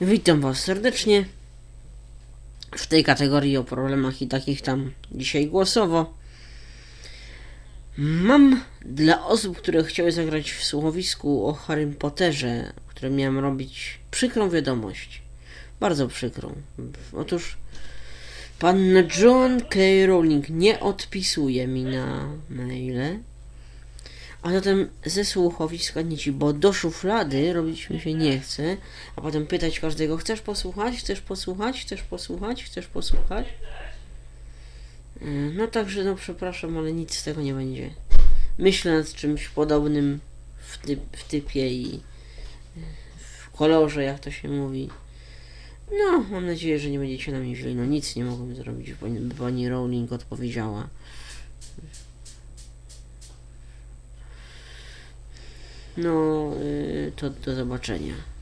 Witam Was serdecznie w tej kategorii o problemach i takich tam dzisiaj głosowo. Mam dla osób, które chciały zagrać w słuchowisku o Harrym Potterze, które miałem robić, przykrą wiadomość. Bardzo przykrą. Otóż pan John K. Rowling nie odpisuje mi na maile, a zatem ze słuchowiska nic, bo do szuflady robić mi się nie chce, a potem pytać każdego: chcesz posłuchać, chcesz posłuchać, chcesz posłuchać, chcesz posłuchać? No także, no przepraszam, ale nic z tego nie będzie. Myślę nad czymś podobnym w typie i w kolorze, jak to się mówi. No, mam nadzieję, że nie będziecie na mnie źli. No nic nie mogłem zrobić, by pani Rowling odpowiedziała. No, to do zobaczenia.